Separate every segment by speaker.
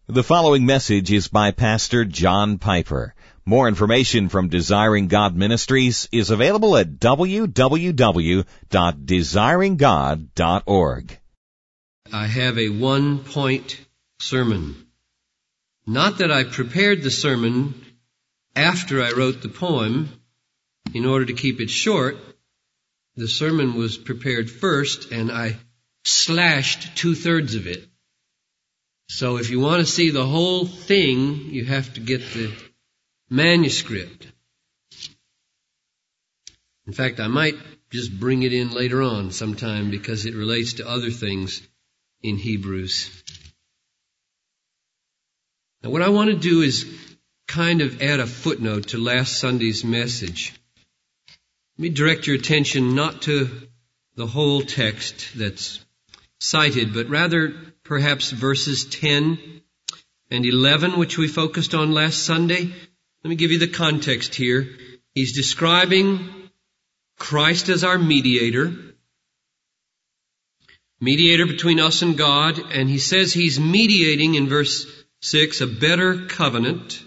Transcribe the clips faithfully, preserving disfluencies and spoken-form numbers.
Speaker 1: The following message is by Pastor John Piper. More information from Desiring God Ministries is available at w w w dot desiring god dot org.
Speaker 2: I have a one-point sermon. Not that I prepared the sermon after I wrote the poem in order to keep it short. The sermon was prepared first, and I slashed two-thirds of it. So if you want to see the whole thing, you have to get the manuscript. In fact, I might just bring it in later on sometime because it relates to other things in Hebrews. Now, what I want to do is kind of add a footnote to last Sunday's message. Let me direct your attention not to the whole text that's cited, but rather perhaps verses ten and eleven, which we focused on last Sunday. Let me give you the context here. He's describing Christ as our mediator, mediator between us and God, and he says he's mediating in verse six a better covenant.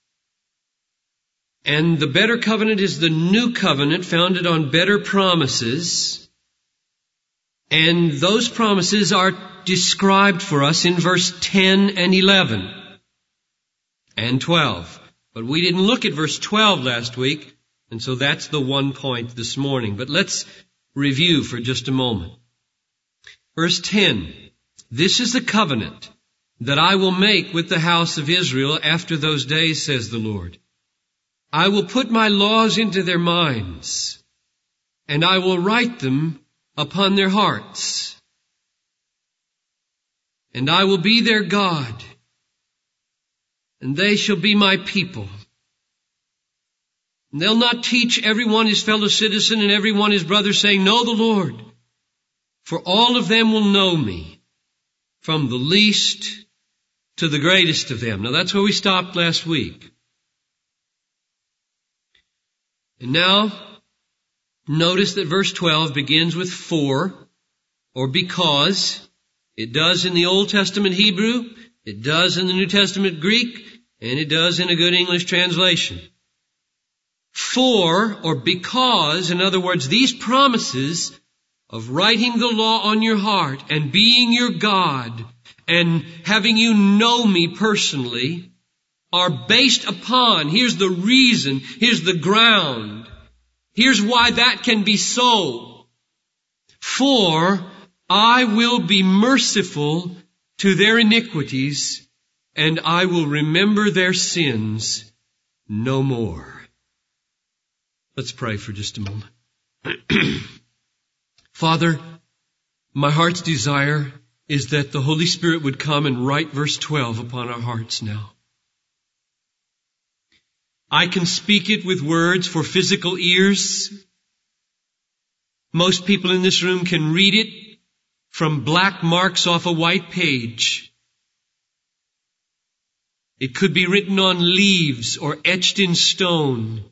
Speaker 2: And the better covenant is the new covenant founded on better promises. And those promises are described for us in verse ten and eleven and twelve. But we didn't look at verse twelve last week, and so that's the one point this morning. But let's review for just a moment. Verse ten, "This is the covenant that I will make with the house of Israel after those days, says the Lord. I will put my laws into their minds, and I will write them upon their hearts. And I will be their God, and they shall be my people. And they'll not teach everyone his fellow citizen and everyone his brother, saying, Know the Lord. For all of them will know me, from the least to the greatest of them." Now that's where we stopped last week. And now, notice that verse twelve begins with for, or because. It does in the Old Testament Hebrew, it does in the New Testament Greek, and it does in a good English translation. For, or because, in other words, these promises of writing the law on your heart and being your God and having you know me personally are based upon, here's the reason, here's the ground, here's why that can be so. For I will be merciful to their iniquities, and I will remember their sins no more. Let's pray for just a moment. Father, my heart's desire is that the Holy Spirit would come and write verse twelve upon our hearts now. I can speak it with words for physical ears. Most people in this room can read it from black marks off a white page. It could be written on leaves or etched in stone.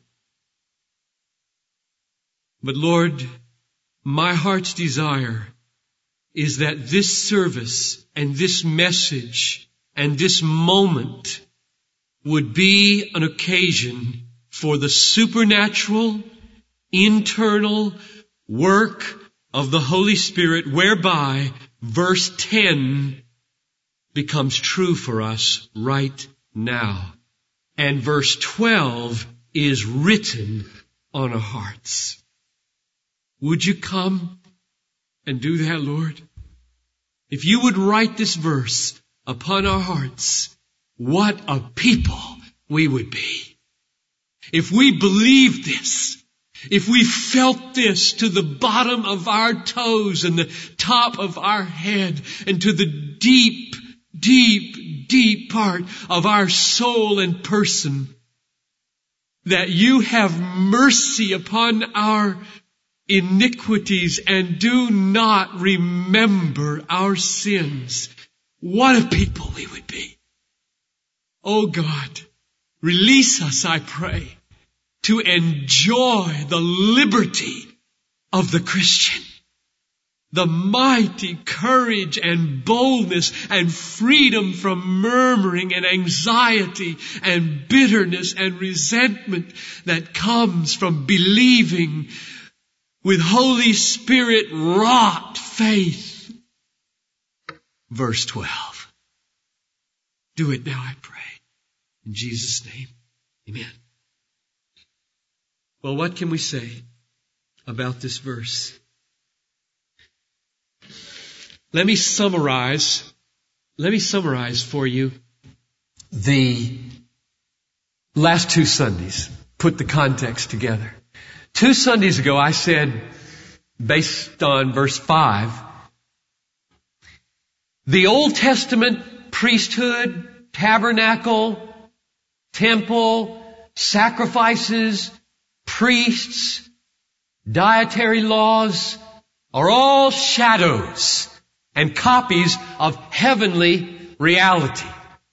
Speaker 2: But Lord, my heart's desire is that this service and this message and this moment would be an occasion for the supernatural, internal work of the Holy Spirit, whereby verse ten becomes true for us right now. And verse twelve is written on our hearts. Would you come and do that, Lord? If you would write this verse upon our hearts, what a people we would be. If we believed this, if we felt this to the bottom of our toes and the top of our head and to the deep, deep, deep part of our soul and person, that you have mercy upon our iniquities and do not remember our sins. What a people we would be. Oh God, release us, I pray, to enjoy the liberty of the Christian. the mighty courage and boldness and freedom from murmuring and anxiety and bitterness and resentment that comes from believing with Holy Spirit wrought faith. Verse twelve. Do it now, I pray. In Jesus' name, amen. Well, what can we say about this verse? Let me summarize, let me summarize for you the last two Sundays, put the context together. Two Sundays ago I said, based on verse five, the Old Testament priesthood, tabernacle, temple, sacrifices, priests, dietary laws are all shadows and copies of heavenly reality.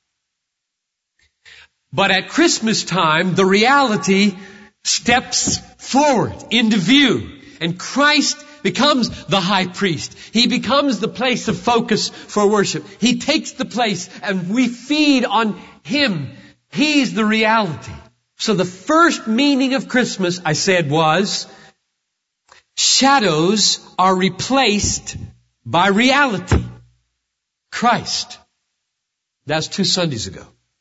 Speaker 2: But at Christmas time, the reality steps forward into view, and Christ becomes the high priest. He becomes the place of focus for worship. He takes the place, and we feed on Him. He's the reality. So the first meaning of Christmas, I said, was shadows are replaced by reality. Christ. That's two Sundays ago.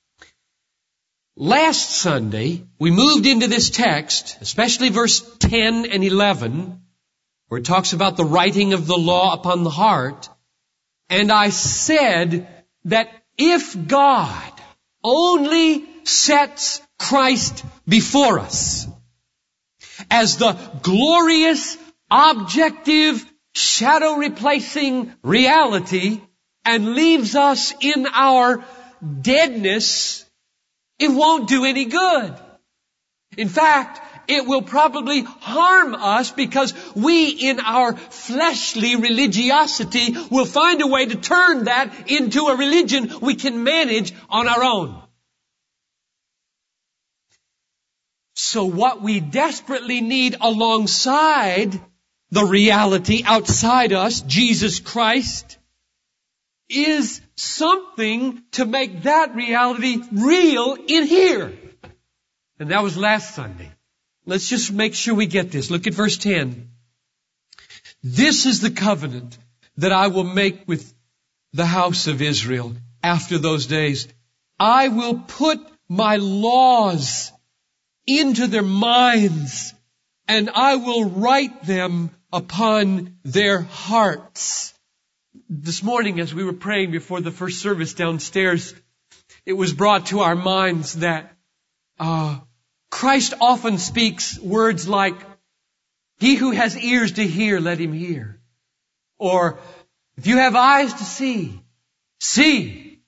Speaker 2: Last Sunday, we moved into this text, especially verse ten and eleven, where it talks about the writing of the law upon the heart. And I said that if God only sets Christ before us as the glorious, objective, shadow-replacing reality and leaves us in our deadness, it won't do any good. In fact, it will probably harm us because we, in our fleshly religiosity, will find a way to turn that into a religion we can manage on our own. So what we desperately need alongside the reality outside us, Jesus Christ, is something to make that reality real in here. And that was last Sunday. Let's just make sure we get this. Look at verse ten. This is the covenant that I will make with the house of Israel after those days. I will put my laws into their minds, and I will write them upon their hearts. This morning, as we were praying before the first service downstairs, it was brought to our minds that uh, Christ often speaks words like, "He who has ears to hear, let him hear." Or, "If you have eyes to see, see."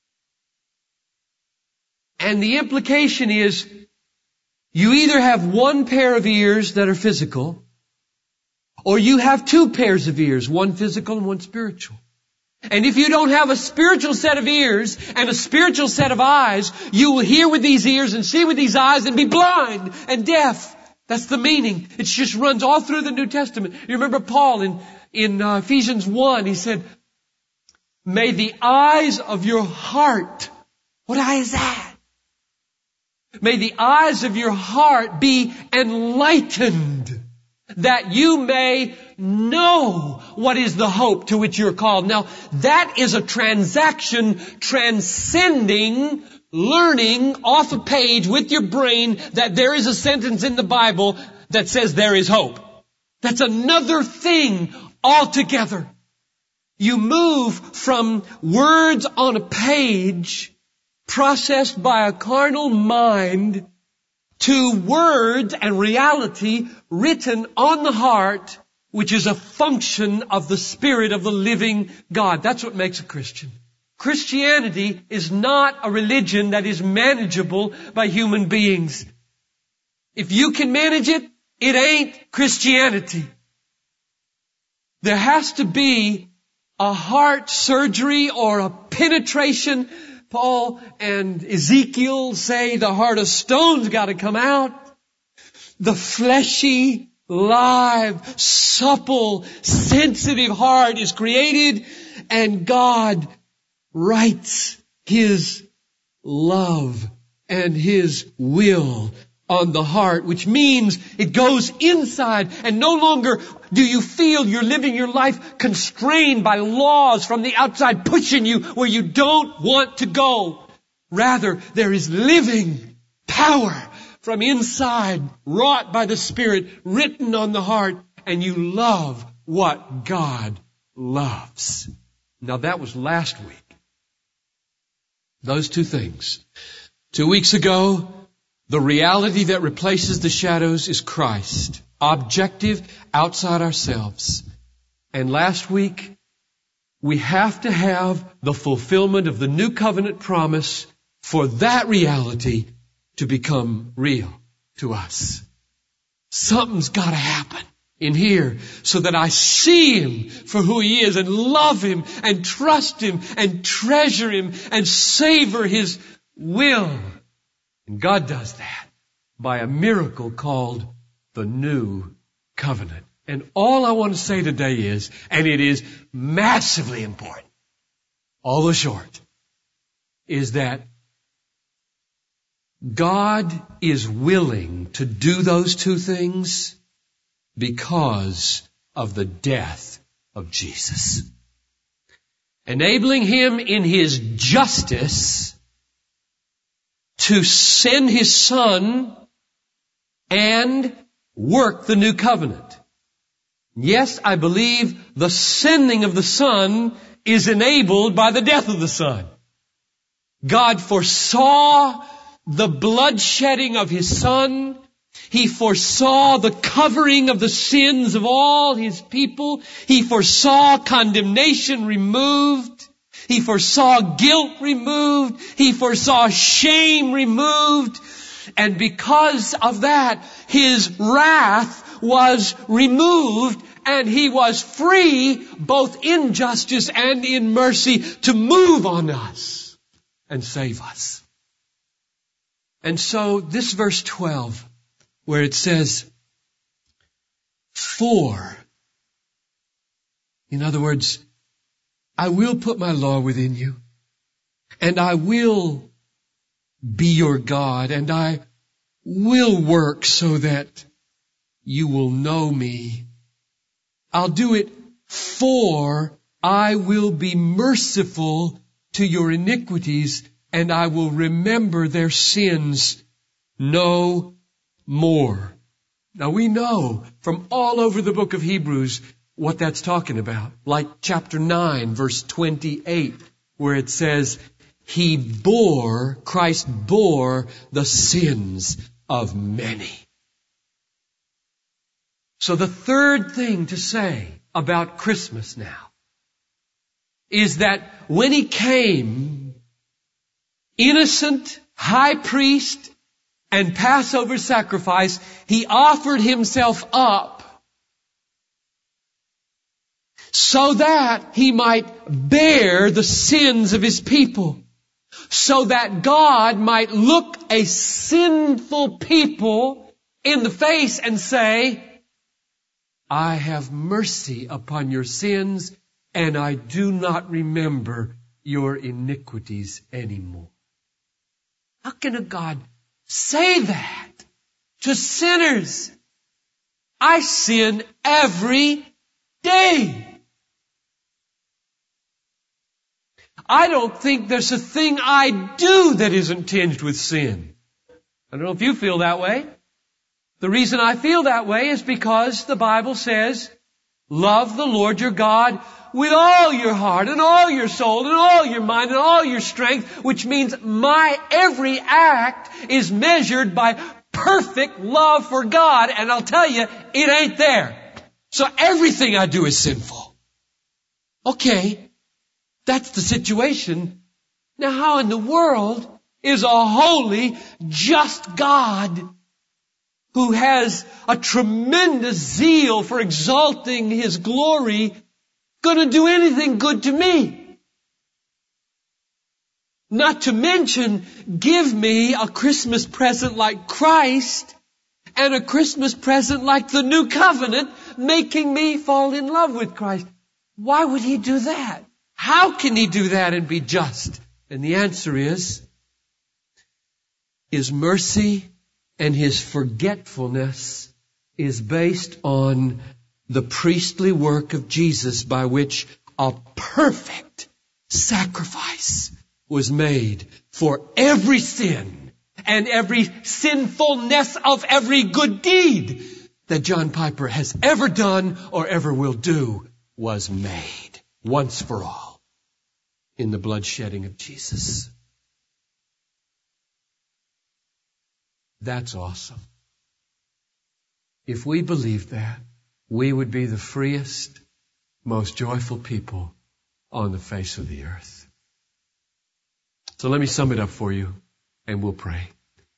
Speaker 2: And the implication is, you either have one pair of ears that are physical, or you have two pairs of ears, one physical and one spiritual. And if you don't have a spiritual set of ears and a spiritual set of eyes, you will hear with these ears and see with these eyes and be blind and deaf. That's the meaning. It just runs all through the New Testament. You remember Paul in, in uh, Ephesians one, he said, "May the eyes of your heart," what eye is that? "May the eyes of your heart be enlightened, that you may know what is the hope to which you're called." Now, that is a transaction transcending learning off a page with your brain that there is a sentence in the Bible that says there is hope. That's another thing altogether. You move from words on a page processed by a carnal mind to words and reality written on the heart, which is a function of the Spirit of the living God. That's what makes a Christian. Christianity is not a religion that is manageable by human beings. If you can manage it, it ain't Christianity. There has to be a heart surgery or a penetration. Paul and Ezekiel say the heart of stone's got to come out. The fleshy live, supple, sensitive heart is created, and God writes His love and His will on the heart, which means it goes inside, and no longer do you feel you're living your life constrained by laws from the outside pushing you where you don't want to go. Rather, there is living power from inside, wrought by the Spirit, written on the heart, and you love what God loves. Now that was last week. Those two things. Two weeks ago, the reality that replaces the shadows is Christ. Objective, outside ourselves. And last week, we have to have the fulfillment of the new covenant promise for that reality to become real to us. Something's got to happen in here so that I see Him for who He is and love Him and trust Him and treasure Him and savor His will. And God does that by a miracle called the new covenant. And all I want to say today is, and it is massively important, although short, is that God is willing to do those two things because of the death of Jesus. Enabling Him in His justice to send His Son and work the new covenant. Yes, I believe the sending of the Son is enabled by the death of the Son. God foresaw the bloodshedding of His Son. He foresaw the covering of the sins of all His people. He foresaw condemnation removed. He foresaw guilt removed. He foresaw shame removed. And because of that, His wrath was removed, and He was free, both in justice and in mercy, to move on us and save us. And so this verse twelve, where it says, for, in other words, I will put my law within you, and I will be your God, and I will work so that you will know me. I'll do it for I will be merciful to your iniquities, and I will remember their sins no more. Now we know from all over the book of Hebrews what that's talking about. Like chapter nine, verse twenty-eight, where it says, He bore, Christ bore the sins of many. So the third thing to say about Christmas now is that when He came, innocent high priest and Passover sacrifice, He offered Himself up so that He might bear the sins of His people, so that God might look a sinful people in the face and say, I have mercy upon your sins, and I do not remember your iniquities anymore. How can a God say that to sinners? I sin every day. I don't think there's a thing I do that isn't tinged with sin. I don't know if you feel that way. The reason I feel that way is because the Bible says, love the Lord your God with all your heart and all your soul and all your mind and all your strength, which means my every act is measured by perfect love for God. And I'll tell you, it ain't there. So everything I do is sinful. Okay. That's the situation. Now how in the world is a holy, just God who has a tremendous zeal for exalting His glory going to do anything good to me? Not to mention give me a Christmas present like Christ and a Christmas present like the New Covenant, making me fall in love with Christ. Why would He do that? How can He do that and be just? And the answer is, His mercy and His forgetfulness is based on the priestly work of Jesus, by which a perfect sacrifice was made for every sin and every sinfulness of every good deed that John Piper has ever done or ever will do was made once for all in the bloodshedding of Jesus. That's awesome. If we believed that, we would be the freest, most joyful people on the face of the earth. So let me sum it up for you, and we'll pray.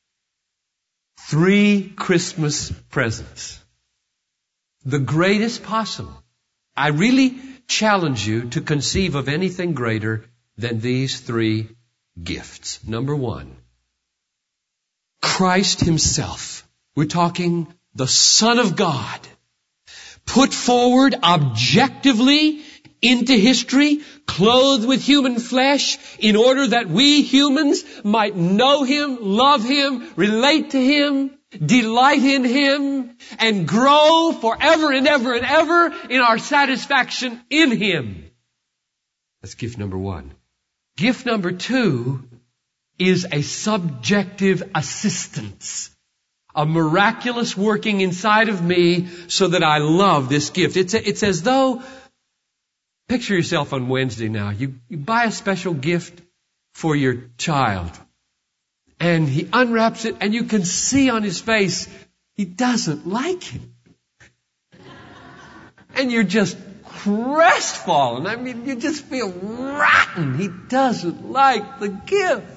Speaker 2: Three Christmas presents. The greatest possible. I really challenge you to conceive of anything greater than these three gifts. Number one, Christ Himself. We're talking the Son of God, put forward objectively into history, clothed with human flesh, in order that we humans might know Him, love Him, relate to Him, delight in Him, and grow forever and ever and ever in our satisfaction in Him. That's gift number one. Gift number two is a subjective assistance. A miraculous working inside of me so that I love this gift. It's, a, it's as though, picture yourself on Wednesday now. You, you buy a special gift for your child. And he unwraps it and you can see on his face, he doesn't like it. And you're just crestfallen. I mean, you just feel rotten. He doesn't like the gift.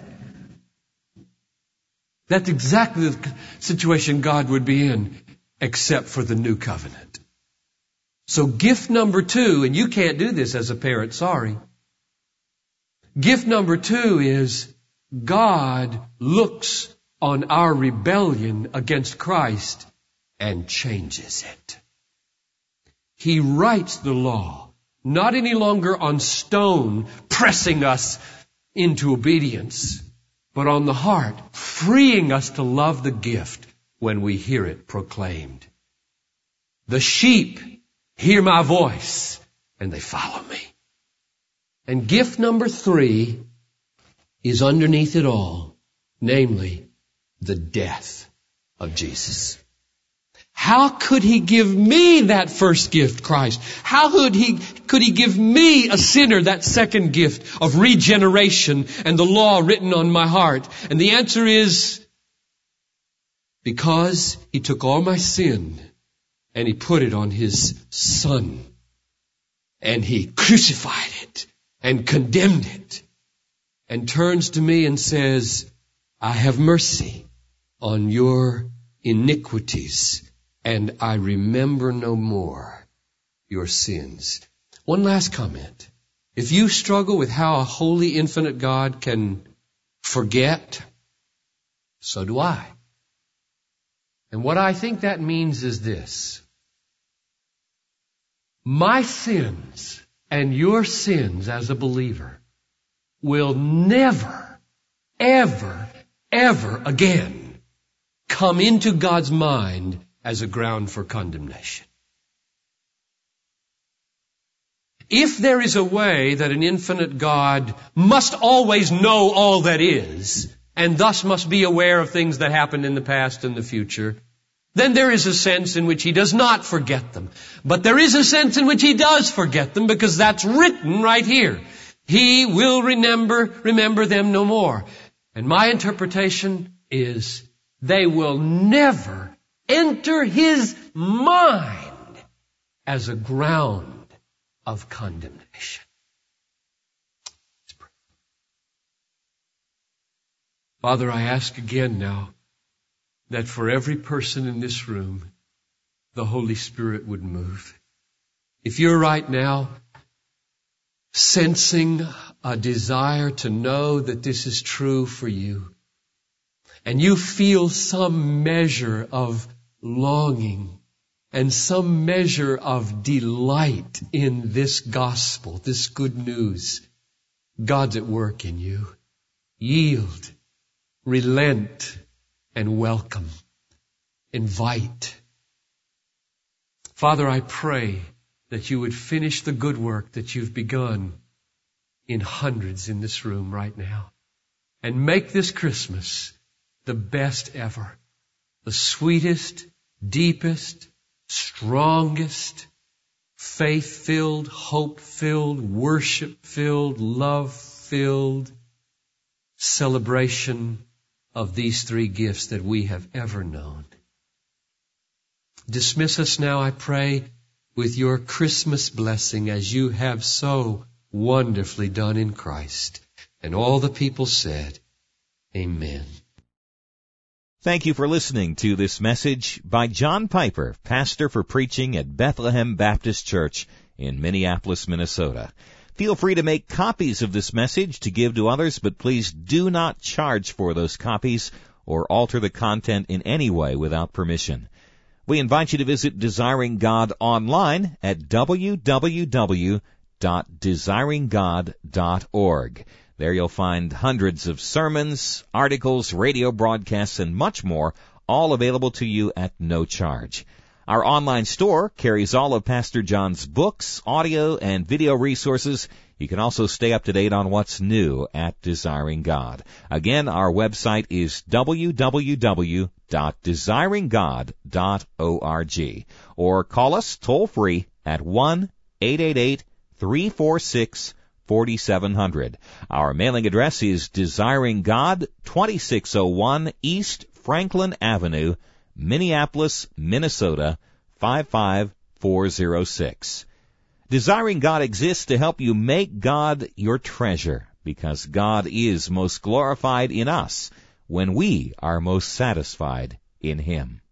Speaker 2: That's exactly the situation God would be in, except for the new covenant. So gift number two, and you can't do this as a parent, sorry. Gift number two is God looks on our rebellion against Christ and changes it. He writes the law, not any longer on stone, pressing us into obedience, but on the heart, freeing us to love the gift when we hear it proclaimed. The sheep hear my voice and they follow me. And gift number three is underneath it all, namely the death of Jesus. How could He give me that first gift, Christ? How could He, could He give me, a sinner, that second gift of regeneration and the law written on my heart? And the answer is, because He took all my sin and He put it on His Son. And He crucified it and condemned it and turns to me and says, I have mercy on your iniquities, and I remember no more your sins. One last comment. If you struggle with how a holy, infinite God can forget, so do I. And what I think that means is this. My sins and your sins as a believer will never, ever, ever again come into God's mind as a ground for condemnation. If there is a way that an infinite God must always know all that is, and thus must be aware of things that happened in the past and the future, then there is a sense in which He does not forget them. But there is a sense in which He does forget them, because that's written right here. He will remember, remember them no more. And my interpretation is, they will never enter His mind as a ground of condemnation. Let's pray. Father, I ask again now that for every person in this room, the Holy Spirit would move. If you're right now sensing a desire to know that this is true for you, and you feel some measure of longing and some measure of delight in this gospel, this good news. God's at work in you. Yield, relent, and welcome. Invite. Father, I pray that you would finish the good work that you've begun in hundreds in this room right now, and make this Christmas the best ever, the sweetest, deepest, strongest, faith-filled, hope-filled, worship-filled, love-filled celebration of these three gifts that we have ever known. Dismiss us now, I pray, with your Christmas blessing as you have so wonderfully done in Christ. And all the people said, Amen.
Speaker 1: Thank you for listening to this message by John Piper, pastor for preaching at Bethlehem Baptist Church in Minneapolis, Minnesota. Feel free to make copies of this message to give to others, but please do not charge for those copies or alter the content in any way without permission. We invite you to visit Desiring God online at w w w dot desiring god dot org. There you'll find hundreds of sermons, articles, radio broadcasts, and much more, all available to you at no charge. Our online store carries all of Pastor John's books, audio, and video resources. You can also stay up to date on what's new at Desiring God. Again, our website is w w w dot desiring god dot org. Or call us toll-free at one eight eight eight, three four six, four seven zero zero. Our mailing address is Desiring God, twenty-six oh one East Franklin Avenue, Minneapolis, Minnesota, five five four zero six. Desiring God exists to help you make God your treasure, because God is most glorified in us when we are most satisfied in Him.